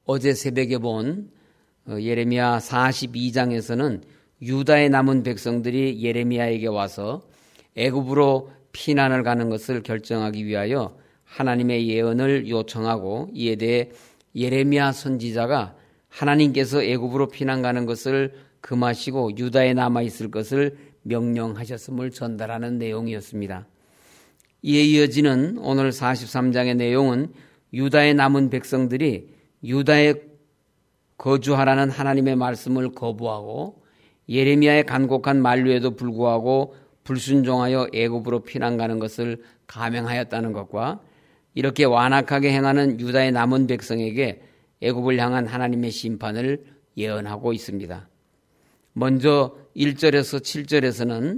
어제 새벽에 본 예레미야 42장에서는 유다의 남은 백성들이 예레미야에게 와서 애굽으로 피난을 가는 것을 결정하기 위하여 하나님의 예언을 요청하고, 이에 대해 예레미야 선지자가 하나님께서 애굽으로 피난 가는 것을 금하시고 유다에 남아있을 것을 명령하셨음을 전달하는 내용이었습니다. 이에 이어지는 오늘 43장의 내용은 유다의 남은 백성들이 유다에 거주하라는 하나님의 말씀을 거부하고 예레미야의 간곡한 만류에도 불구하고 불순종하여 애굽으로 피난 가는 것을 감행하였다는 것과, 이렇게 완악하게 행하는 유다의 남은 백성에게 애굽을 향한 하나님의 심판을 예언하고 있습니다. 먼저 1절에서 7절에서는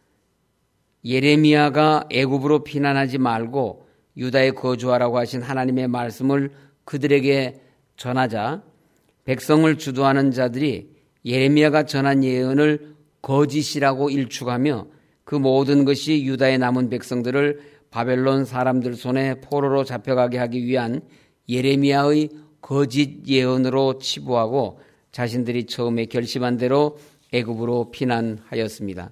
예레미야가 애굽으로 피난하지 말고 유다에 거주하라고 하신 하나님의 말씀을 그들에게 전하자 백성을 주도하는 자들이 예레미야가 전한 예언을 거짓이라고 일축하며 그 모든 것이 유다의 남은 백성들을 바벨론 사람들 손에 포로로 잡혀가게 하기 위한 예레미야의 거짓 예언으로 치부하고 자신들이 처음에 결심한 대로 애굽으로 피난하였습니다.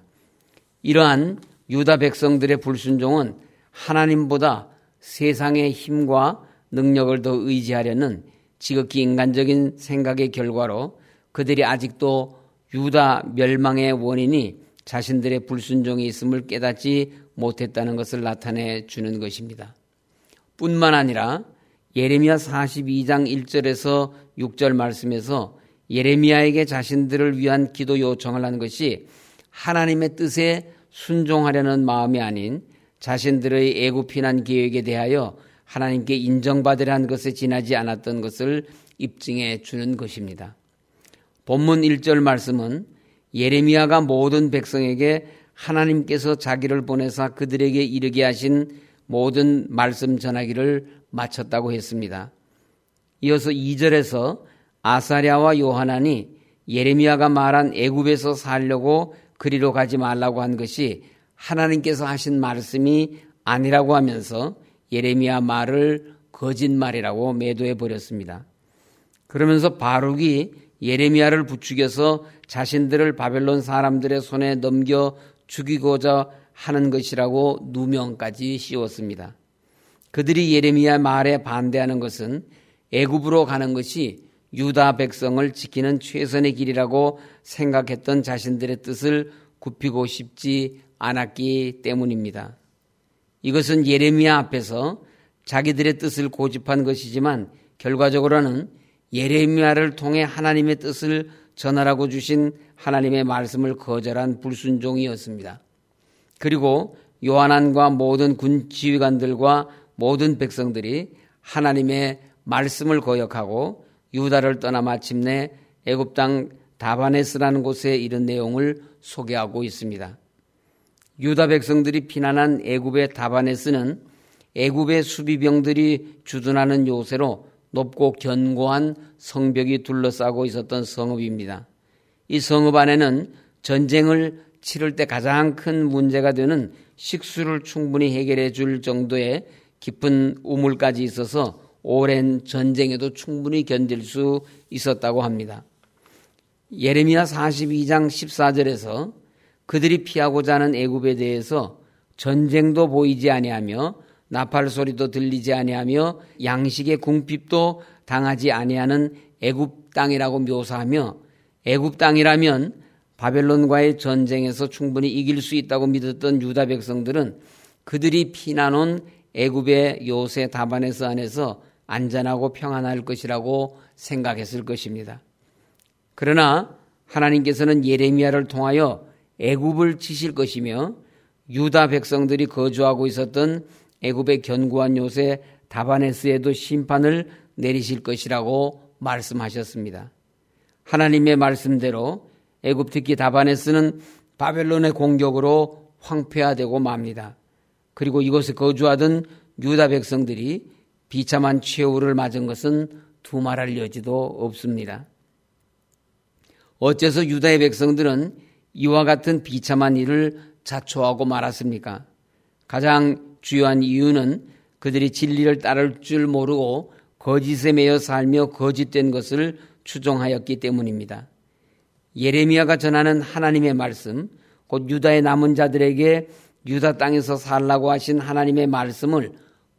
이러한 유다 백성들의 불순종은 하나님보다 세상의 힘과 능력을 더 의지하려는 지극히 인간적인 생각의 결과로 그들이 아직도 유다 멸망의 원인이 자신들의 불순종이 있음을 깨닫지 못했다는 것을 나타내 주는 것입니다. 뿐만 아니라 예레미야 42장 1절에서 6절 말씀에서 예레미야에게 자신들을 위한 기도 요청을 한 것이 하나님의 뜻에 순종하려는 마음이 아닌 자신들의 애굽 피난 계획에 대하여 하나님께 인정받으려 한 것에 지나지 않았던 것을 입증해 주는 것입니다. 본문 1절 말씀은 예레미야가 모든 백성에게 하나님께서 자기를 보내사 그들에게 이르게 하신 모든 말씀 전하기를 마쳤다고 했습니다. 이어서 2절에서 아사랴와 요하난이 예레미야가 말한 애굽에서 살려고 그리로 가지 말라고 한 것이 하나님께서 하신 말씀이 아니라고 하면서 예레미야 말을 거짓말이라고 매도해 버렸습니다. 그러면서 바룩이 예레미야를 부추겨서 자신들을 바벨론 사람들의 손에 넘겨 죽이고자 하는 것이라고 누명까지 씌웠습니다. 그들이 예레미야 말에 반대하는 것은 애굽으로 가는 것이 유다 백성을 지키는 최선의 길이라고 생각했던 자신들의 뜻을 굽히고 싶지 않았기 때문입니다. 이것은 예레미야 앞에서 자기들의 뜻을 고집한 것이지만 결과적으로는 예레미야를 통해 하나님의 뜻을 전하라고 주신 하나님의 말씀을 거절한 불순종이었습니다. 그리고 요하난과 모든 군 지휘관들과 모든 백성들이 하나님의 말씀을 거역하고 유다를 떠나 마침내 애굽 땅 다바네스라는 곳에 이른 내용을 소개하고 있습니다. 유다 백성들이 피난한 애굽의 다바네스는 애굽의 수비병들이 주둔하는 요새로 높고 견고한 성벽이 둘러싸고 있었던 성읍입니다. 이 성읍 안에는 전쟁을 치를 때 가장 큰 문제가 되는 식수를 충분히 해결해 줄 정도의 깊은 우물까지 있어서 오랜 전쟁에도 충분히 견딜 수 있었다고 합니다. 예레미야 42장 14절에서 그들이 피하고자 하는 애굽에 대해서 전쟁도 보이지 아니하며 나팔 소리도 들리지 아니하며 양식의 궁핍도 당하지 아니하는 애굽 땅이라고 묘사하며, 애굽 땅이라면 바벨론과의 전쟁에서 충분히 이길 수 있다고 믿었던 유다 백성들은 그들이 피난 온 애굽의 요새 다바네스 안에서 안전하고 평안할 것이라고 생각했을 것입니다. 그러나 하나님께서는 예레미야를 통하여 애굽을 치실 것이며 유다 백성들이 거주하고 있었던 애굽의 견고한 요새 다바네스에도 심판을 내리실 것이라고 말씀하셨습니다. 하나님의 말씀대로 애굽 특히 다바네스는 바벨론의 공격으로 황폐화되고 맙니다. 그리고 이곳에 거주하던 유다 백성들이 비참한 최후를 맞은 것은 두말할 여지도 없습니다. 어째서 유다의 백성들은 이와 같은 비참한 일을 자초하고 말았습니까? 가장 주요한 이유는 그들이 진리를 따를 줄 모르고 거짓에 매여 살며 거짓된 것을 추종하였기 때문입니다. 예레미야가 전하는 하나님의 말씀, 곧 유다의 남은 자들에게 유다 땅에서 살라고 하신 하나님의 말씀을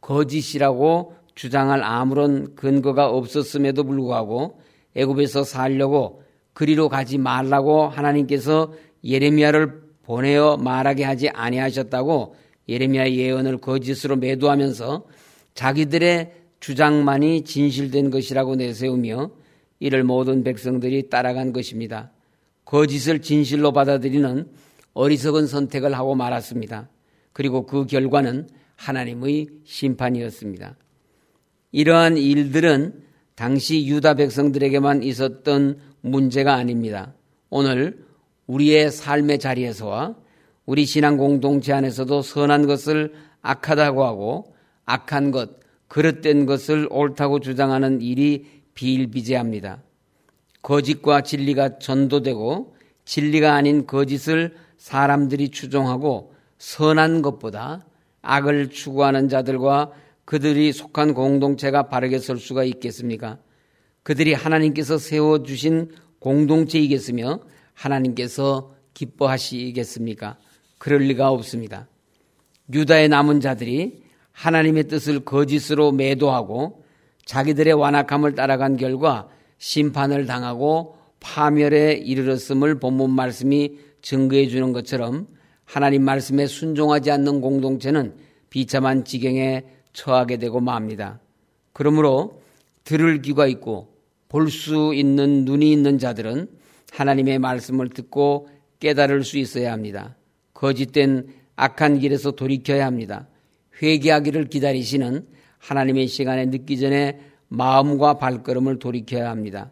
거짓이라고 주장할 아무런 근거가 없었음에도 불구하고 애굽에서 살려고 그리로 가지 말라고 하나님께서 예레미야를 보내어 말하게 하지 아니하셨다고 예레미야의 예언을 거짓으로 매도하면서 자기들의 주장만이 진실된 것이라고 내세우며 이를 모든 백성들이 따라간 것입니다. 거짓을 진실로 받아들이는 어리석은 선택을 하고 말았습니다. 그리고 그 결과는 하나님의 심판이었습니다. 이러한 일들은 당시 유다 백성들에게만 있었던 문제가 아닙니다. 오늘 우리의 삶의 자리에서와 우리 신앙 공동체 안에서도 선한 것을 악하다고 하고 악한 것, 그릇된 것을 옳다고 주장하는 일이 비일비재합니다. 거짓과 진리가 전도되고 진리가 아닌 거짓을 사람들이 추종하고 선한 것보다 악을 추구하는 자들과 그들이 속한 공동체가 바르게 설 수가 있겠습니까? 그들이 하나님께서 세워주신 공동체이겠으며 하나님께서 기뻐하시겠습니까? 그럴 리가 없습니다. 유다의 남은 자들이 하나님의 뜻을 거짓으로 매도하고 자기들의 완악함을 따라간 결과 심판을 당하고 파멸에 이르렀음을 본문 말씀이 증거해 주는 것처럼 하나님 말씀에 순종하지 않는 공동체는 비참한 지경에 처하게 되고 맙니다. 그러므로 들을 귀가 있고 볼 수 있는 눈이 있는 자들은 하나님의 말씀을 듣고 깨달을 수 있어야 합니다. 거짓된 악한 길에서 돌이켜야 합니다. 회개하기를 기다리시는 하나님의 시간에 늦기 전에 마음과 발걸음을 돌이켜야 합니다.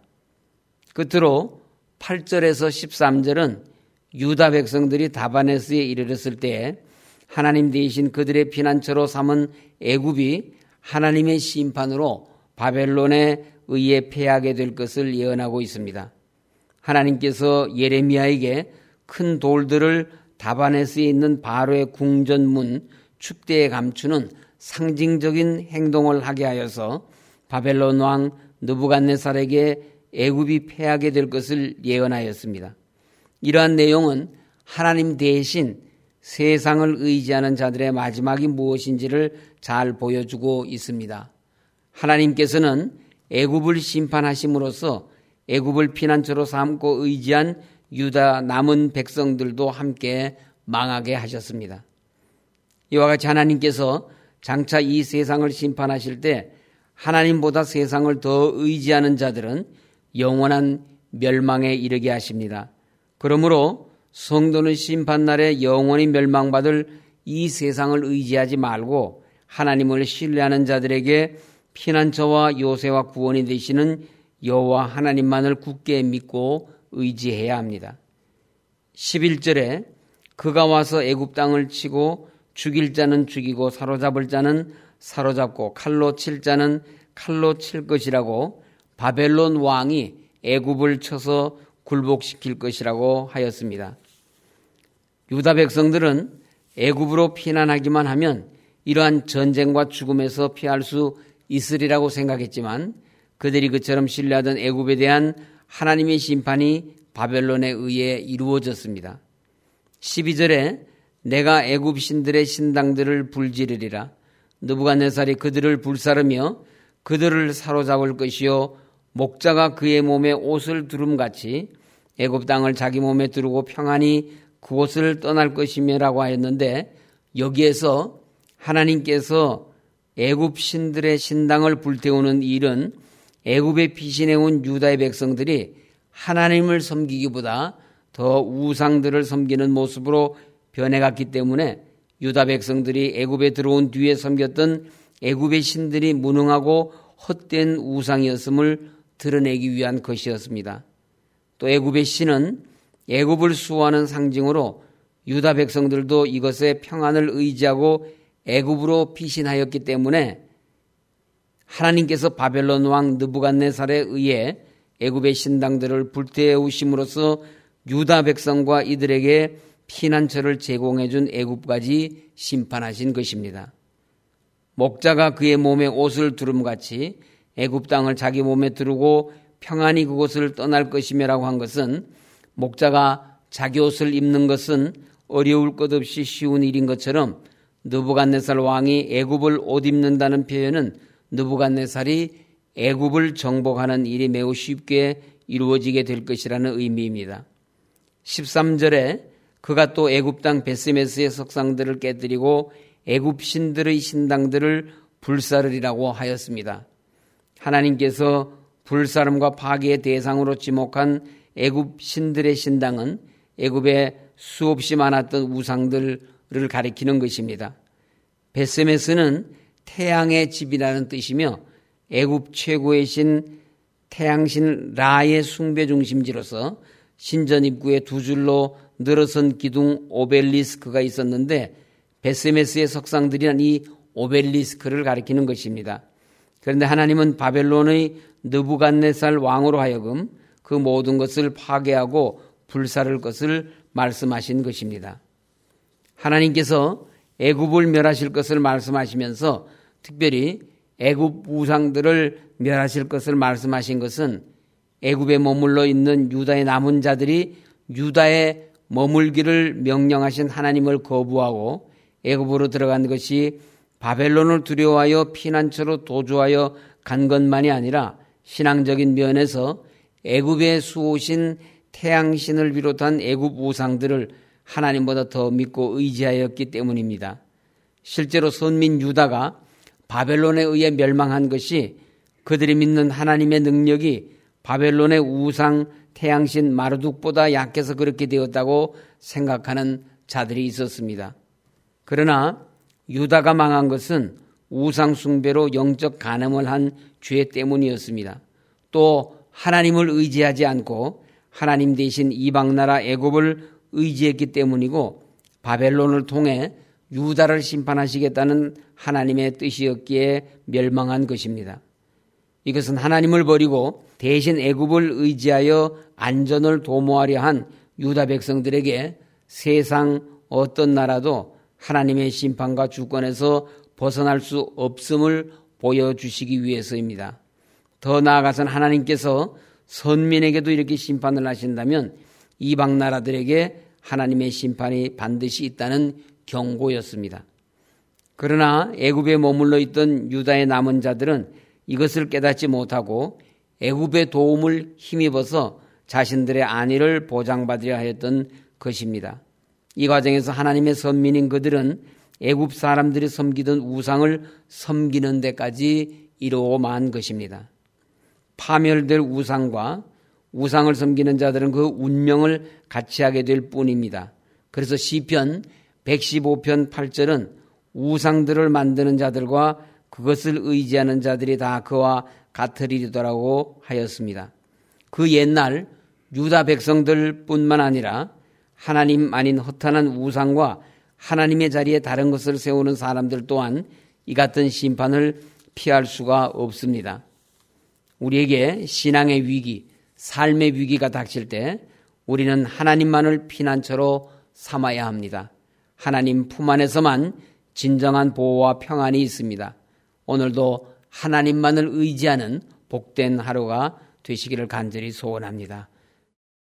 끝으로 8절에서 13절은 유다 백성들이 다바네스에 이르렀을 때에 하나님 대신 그들의 피난처로 삼은 애굽이 하나님의 심판으로 바벨론에 의해 패하게 될 것을 예언하고 있습니다. 하나님께서 예레미야에게 큰 돌들을 다바네스에 있는 바로의 궁전문 축대에 감추는 상징적인 행동을 하게 하여서 바벨론 왕 느부갓네살에게 애굽이 패하게 될 것을 예언하였습니다. 이러한 내용은 하나님 대신 세상을 의지하는 자들의 마지막이 무엇인지를 잘 보여주고 있습니다. 하나님께서는 애굽을 심판하심으로써 애굽을 피난처로 삼고 의지한 유다 남은 백성들도 함께 망하게 하셨습니다. 이와 같이 하나님께서 장차 이 세상을 심판하실 때 하나님보다 세상을 더 의지하는 자들은 영원한 멸망에 이르게 하십니다. 그러므로 성도는 심판날에 영원히 멸망받을 이 세상을 의지하지 말고 하나님을 신뢰하는 자들에게 피난처와 요새와 구원이 되시는 여호와 하나님만을 굳게 믿고 의지해야 합니다. 11절에 그가 와서 애굽 땅을 치고 죽일 자는 죽이고 사로잡을 자는 사로잡고 칼로 칠 자는 칼로 칠 것이라고 바벨론 왕이 애굽을 쳐서 굴복시킬 것이라고 하였습니다. 유다 백성들은 애굽으로 피난하기만 하면 이러한 전쟁과 죽음에서 피할 수 있으리라고 생각했지만 그들이 그처럼 신뢰하던 애굽에 대한 하나님의 심판이 바벨론에 의해 이루어졌습니다. 12절에 내가 애굽 신들의 신당들을 불지르리라. 느부갓네살이 그들을 불사르며 그들을 사로잡을 것이요 목자가 그의 몸에 옷을 두름같이 애굽 땅을 자기 몸에 두르고 평안히 그곳을 떠날 것이며라고 하였는데 여기에서 하나님께서 애굽 신들의 신당을 불태우는 일은 애굽에 피신해온 유다의 백성들이 하나님을 섬기기보다 더 우상들을 섬기는 모습으로 변해갔기 때문에 유다 백성들이 애굽에 들어온 뒤에 섬겼던 애굽의 신들이 무능하고 헛된 우상이었음을 드러내기 위한 것이었습니다. 또 애굽의 신은 애굽을 수호하는 상징으로 유다 백성들도 이것의 평안을 의지하고 애굽으로 피신하였기 때문에 하나님께서 바벨론 왕 느부갓네살에 의해 애굽의 신당들을 불태우심으로써 유다 백성과 이들에게 피난처를 제공해 준 애굽까지 심판하신 것입니다. 목자가 그의 몸에 옷을 두름같이 애굽 땅을 자기 몸에 두르고 평안히 그곳을 떠날 것이며라고 한 것은 목자가 자기 옷을 입는 것은 어려울 것 없이 쉬운 일인 것처럼 느부갓네살 왕이 애굽을 옷 입는다는 표현은 느부갓네살이 애굽을 정복하는 일이 매우 쉽게 이루어지게 될 것이라는 의미입니다. 13절에 그가 또 애굽 땅 베스메스의 석상들을 깨뜨리고 애굽 신들의 신당들을 불사르리라고 하였습니다. 하나님께서 불사름과 파괴의 대상으로 지목한 애굽 신들의 신당은 애굽에 수없이 많았던 우상들을 가리키는 것입니다. 베스메스는 태양의 집이라는 뜻이며 애굽 최고의 신 태양신 라의 숭배 중심지로서 신전 입구에 두 줄로 늘어선 기둥 오벨리스크가 있었는데 베스메스의 석상들이란 이 오벨리스크를 가리키는 것입니다. 그런데 하나님은 바벨론의 느부갓네살 왕으로 하여금 그 모든 것을 파괴하고 불사를 것을 말씀하신 것입니다. 하나님께서 애굽을 멸하실 것을 말씀하시면서 특별히 애굽 우상들을 멸하실 것을 말씀하신 것은 애굽에 머물러 있는 유다의 남은 자들이 유다에 머물기를 명령하신 하나님을 거부하고 애굽으로 들어간 것이 바벨론을 두려워하여 피난처로 도주하여 간 것만이 아니라 신앙적인 면에서 애굽에 수오신 태양신을 비롯한 애굽 우상들을 하나님보다 더 믿고 의지하였기 때문입니다. 실제로 선민 유다가 바벨론에 의해 멸망한 것이 그들이 믿는 하나님의 능력이 바벨론의 우상 태양신 마르둑보다 약해서 그렇게 되었다고 생각하는 자들이 있었습니다. 그러나 유다가 망한 것은 우상 숭배로 영적 간음을 한 죄 때문이었습니다. 또 하나님을 의지하지 않고 하나님 대신 이방 나라 애굽을 의지했기 때문이고 바벨론을 통해 유다를 심판하시겠다는 하나님의 뜻이었기에 멸망한 것입니다. 이것은 하나님을 버리고 대신 애굽을 의지하여 안전을 도모하려 한 유다 백성들에게 세상 어떤 나라도 하나님의 심판과 주권에서 벗어날 수 없음을 보여주시기 위해서입니다. 더 나아가서는 하나님께서 선민에게도 이렇게 심판을 하신다면 이방 나라들에게 하나님의 심판이 반드시 있다는 경고였습니다. 그러나 애굽에 머물러 있던 유다의 남은 자들은 이것을 깨닫지 못하고 애굽의 도움을 힘입어서 자신들의 안위를 보장받으려 하였던 것입니다. 이 과정에서 하나님의 선민인 그들은 애굽 사람들이 섬기던 우상을 섬기는 데까지 이루어만 것입니다. 파멸될 우상과 우상을 섬기는 자들은 그 운명을 같이 하게 될 뿐입니다. 그래서 시편 115편 8절은 우상들을 만드는 자들과 그것을 의지하는 자들이 다 그와 같으리더라고 하였습니다. 그 옛날 유다 백성들뿐만 아니라 하나님 아닌 허탄한 우상과 하나님의 자리에 다른 것을 세우는 사람들 또한 이 같은 심판을 피할 수가 없습니다. 우리에게 신앙의 위기, 삶의 위기가 닥칠 때 우리는 하나님만을 피난처로 삼아야 합니다. 하나님 품 안에서만 진정한 보호와 평안이 있습니다. 오늘도 하나님만을 의지하는 복된 하루가 되시기를 간절히 소원합니다.